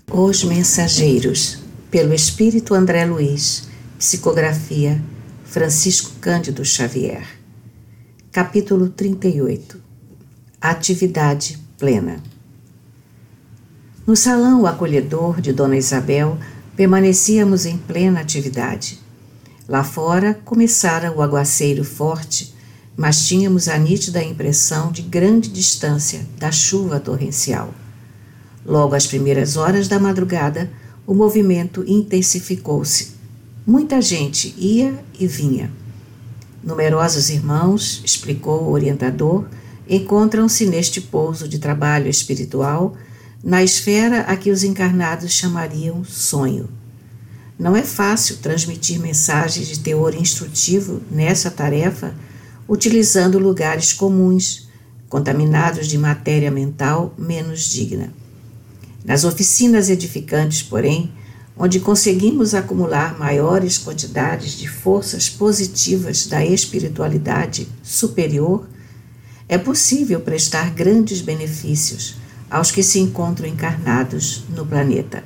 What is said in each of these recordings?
Os Mensageiros, pelo Espírito André Luiz, psicografia Francisco Cândido Xavier. Capítulo 38. Atividade plena. No salão acolhedor de Dona Isabel, permanecíamos em plena atividade. Lá fora começara o aguaceiro forte, mas tínhamos a nítida impressão de grande distância da chuva torrencial. Logo às primeiras horas da madrugada, o movimento intensificou-se. Muita gente ia e vinha. Numerosos irmãos, explicou o orientador, encontram-se neste pouso de trabalho espiritual, na esfera a que os encarnados chamariam sonho. Não é fácil transmitir mensagens de teor instrutivo nessa tarefa, utilizando lugares comuns, contaminados de matéria mental menos digna. Nas oficinas edificantes, porém, onde conseguimos acumular maiores quantidades de forças positivas da espiritualidade superior, é possível prestar grandes benefícios aos que se encontram encarnados no planeta.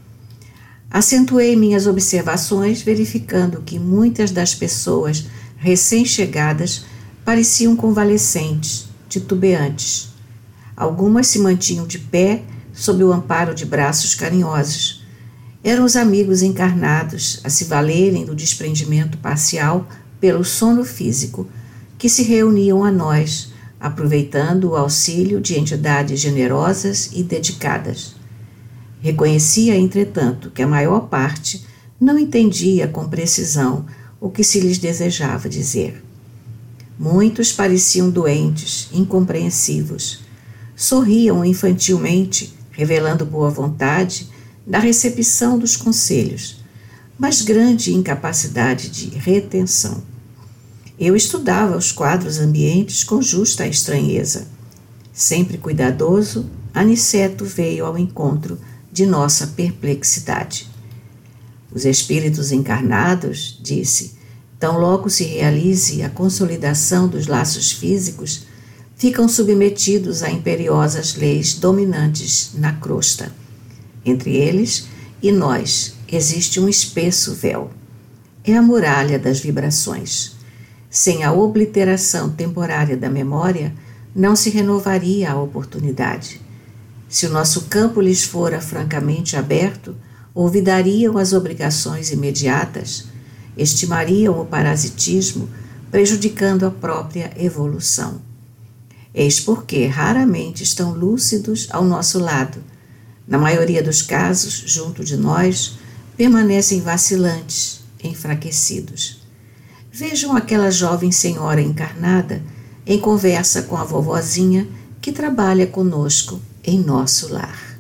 Acentuei minhas observações verificando que muitas das pessoas recém-chegadas pareciam convalescentes, titubeantes. Algumas se mantinham de pé sob o amparo de braços carinhosos. Eram os amigos encarnados a se valerem do desprendimento parcial pelo sono físico, que se reuniam a nós, aproveitando o auxílio de entidades generosas e dedicadas. Reconhecia, entretanto, que a maior parte não entendia com precisão o que se lhes desejava dizer. Muitos pareciam doentes, incompreensivos. Sorriam infantilmente, revelando boa vontade na recepção dos conselhos, mas grande incapacidade de retenção. Eu estudava os quadros ambientes com justa estranheza. Sempre cuidadoso, Aniceto veio ao encontro de nossa perplexidade. Os espíritos encarnados, disse, tão logo se realize a consolidação dos laços físicos, ficam submetidos a imperiosas leis dominantes na crosta. Entre eles e nós existe um espesso véu. É a muralha das vibrações. Sem a obliteração temporária da memória, não se renovaria a oportunidade. Se o nosso campo lhes fora francamente aberto, olvidariam as obrigações imediatas, estimariam o parasitismo, prejudicando a própria evolução. Eis porque raramente estão lúcidos ao nosso lado. Na maioria dos casos, junto de nós, permanecem vacilantes, enfraquecidos. Vejam aquela jovem senhora encarnada em conversa com a vovozinha que trabalha conosco em nosso lar.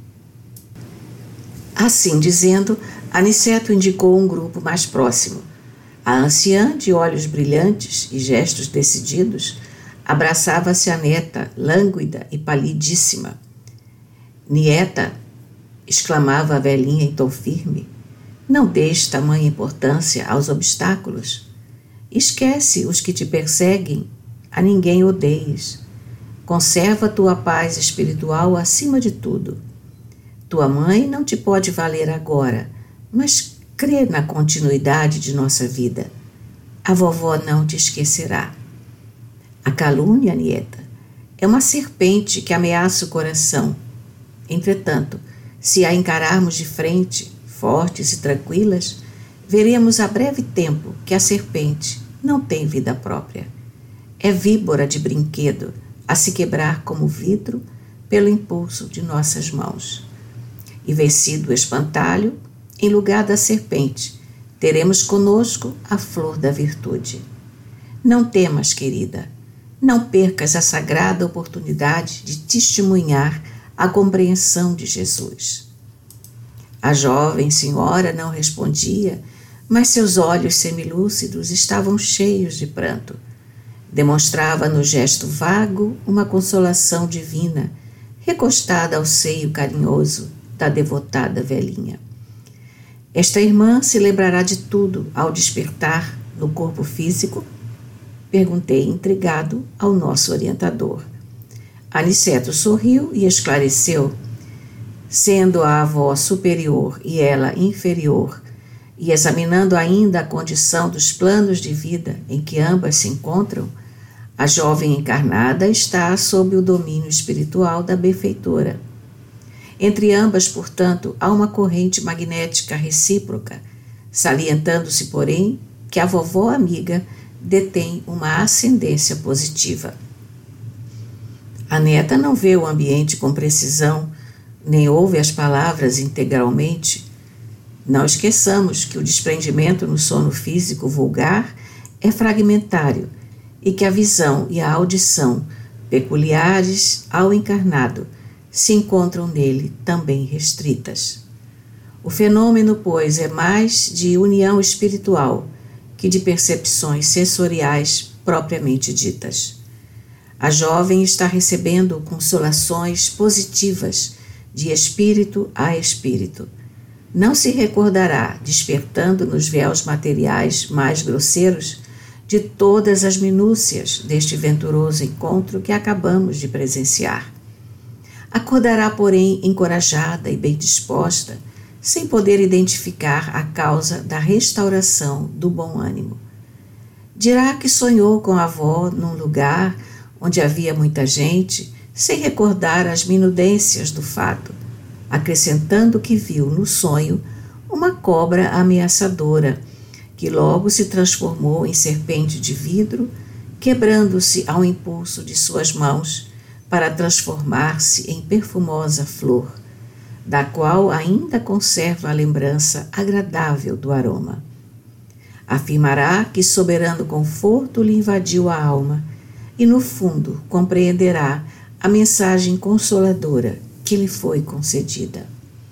Assim dizendo, Aniceto indicou um grupo mais próximo. A anciã, de olhos brilhantes e gestos decididos, abraçava-se a neta, lânguida e palidíssima. Nieta, exclamava a velhinha em tom firme, não deis tamanha importância aos obstáculos. Esquece os que te perseguem, a ninguém odeies. Conserva tua paz espiritual acima de tudo. Tua mãe não te pode valer agora, mas crê na continuidade de nossa vida. A vovó não te esquecerá. A calúnia, nieta, é uma serpente que ameaça o coração. Entretanto, se a encararmos de frente, fortes e tranquilas, veremos a breve tempo que a serpente não tem vida própria. É víbora de brinquedo, a se quebrar como vidro pelo impulso de nossas mãos. E vencido o espantalho, em lugar da serpente, teremos conosco a flor da virtude. Não temas, querida, não percas a sagrada oportunidade de testemunhar a compreensão de Jesus. A jovem senhora não respondia, mas seus olhos semilúcidos estavam cheios de pranto. Demonstrava no gesto vago uma consolação divina, recostada ao seio carinhoso da devotada velhinha. Esta irmã se lembrará de tudo ao despertar no corpo físico? Perguntei intrigado ao nosso orientador. Aniceto sorriu e esclareceu. sendo a avó superior e ela inferior, e examinando ainda a condição dos planos de vida em que ambas se encontram, a jovem encarnada está sob o domínio espiritual da benfeitora. Entre ambas, portanto, há uma corrente magnética recíproca, salientando-se, porém, que a vovó amiga detém uma ascendência positiva. A neta não vê o ambiente com precisão, nem ouve as palavras integralmente. Não esqueçamos que o desprendimento no sono físico vulgar é fragmentário e que a visão e a audição, peculiares ao encarnado, se encontram nele também restritas. O fenômeno, pois, é mais de união espiritual que de percepções sensoriais propriamente ditas. A jovem está recebendo consolações positivas de espírito a espírito. Não se recordará, despertando nos véus materiais mais grosseiros, de todas as minúcias deste venturoso encontro que acabamos de presenciar. Acordará, porém, encorajada e bem disposta, sem poder identificar a causa da restauração do bom ânimo. Dirá que sonhou com a avó num lugar onde havia muita gente, sem recordar as minudências do fato, acrescentando que viu no sonho uma cobra ameaçadora, que logo se transformou em serpente de vidro, quebrando-se ao impulso de suas mãos para transformar-se em perfumosa flor, da qual ainda conserva a lembrança agradável do aroma. Afirmará que soberano conforto lhe invadiu a alma e, no fundo, compreenderá a mensagem consoladora que lhe foi concedida.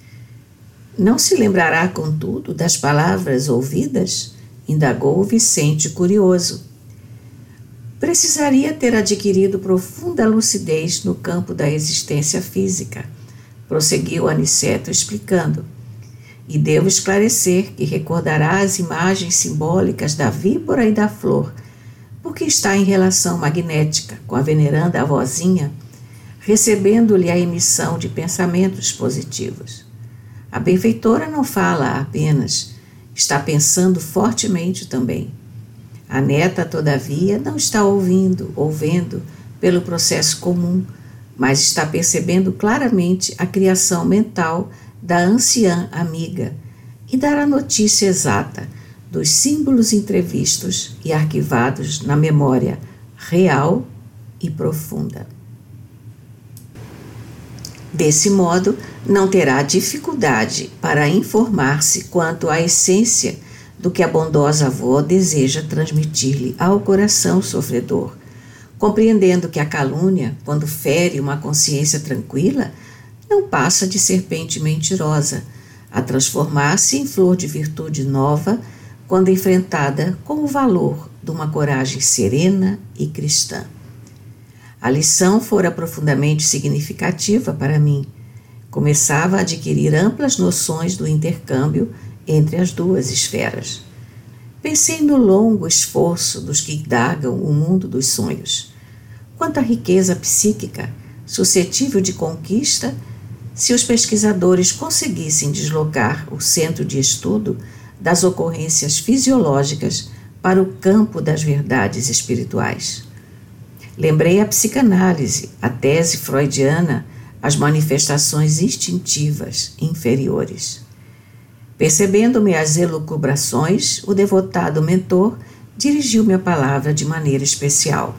Não se lembrará, contudo, das palavras ouvidas? Indagou Vicente curioso. Precisaria ter adquirido profunda lucidez no campo da existência física, prosseguiu Aniceto explicando. E devo esclarecer que recordará as imagens simbólicas da víbora e da flor, porque está em relação magnética com a veneranda avózinha, recebendo-lhe a emissão de pensamentos positivos. A benfeitora não fala apenas, está pensando fortemente também. A neta, todavia, não está ouvindo ou vendo pelo processo comum, mas está percebendo claramente a criação mental da anciã amiga e dará notícia exata dos símbolos entrevistos e arquivados na memória real e profunda. Desse modo, não terá dificuldade para informar-se quanto à essência do que a bondosa avó deseja transmitir-lhe ao coração sofredor, compreendendo que a calúnia, quando fere uma consciência tranquila, não passa de serpente mentirosa, a transformar-se em flor de virtude nova quando enfrentada com o valor de uma coragem serena e cristã. A lição fora profundamente significativa para mim. Começava a adquirir amplas noções do intercâmbio entre as duas esferas. Pensei no longo esforço dos que indagam o mundo dos sonhos. Quanta riqueza psíquica, suscetível de conquista, se os pesquisadores conseguissem deslocar o centro de estudo das ocorrências fisiológicas para o campo das verdades espirituais. Lembrei a psicanálise, a tese freudiana, as manifestações instintivas inferiores. Percebendo-me as elucubrações, o devotado mentor dirigiu-me a palavra de maneira especial.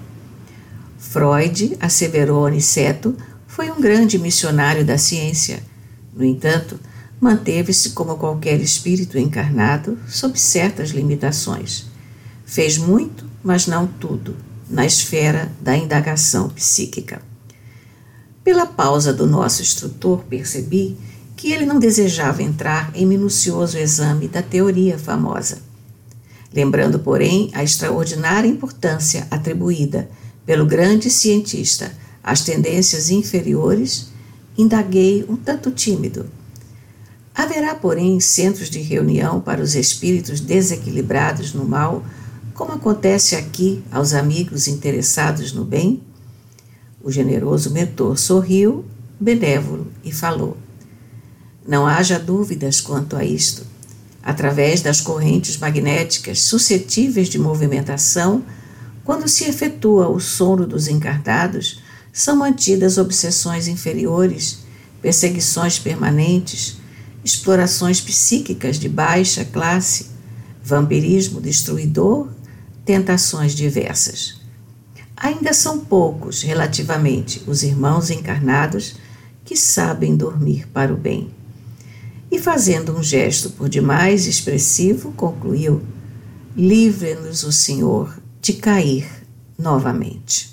Freud, asseverou Aniceto, foi um grande missionário da ciência. No entanto, manteve-se como qualquer espírito encarnado, sob certas limitações. Fez muito, mas não tudo, na esfera da indagação psíquica. Pela pausa do nosso instrutor, percebi que ele não desejava entrar em minucioso exame da teoria famosa. Lembrando, porém, a extraordinária importância atribuída pelo grande cientista às tendências inferiores, indaguei um tanto tímido. Haverá, porém, centros de reunião para os espíritos desequilibrados no mal, como acontece aqui aos amigos interessados no bem? O generoso mentor sorriu, benévolo, e falou. Não haja dúvidas quanto a isto. Através das correntes magnéticas suscetíveis de movimentação, quando se efetua o sono dos encarnados, são mantidas obsessões inferiores, perseguições permanentes, explorações psíquicas de baixa classe, vampirismo destruidor, tentações diversas. Ainda são poucos, relativamente, os irmãos encarnados que sabem dormir para o bem. E fazendo um gesto por demais expressivo, concluiu: livre-nos o Senhor de cair novamente.